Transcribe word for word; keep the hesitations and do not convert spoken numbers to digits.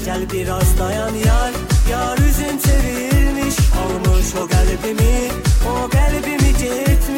Gel biraz dayan yar, yar üzüm çevirmiş, almış o kalbimi, o kalbimi gitmiş.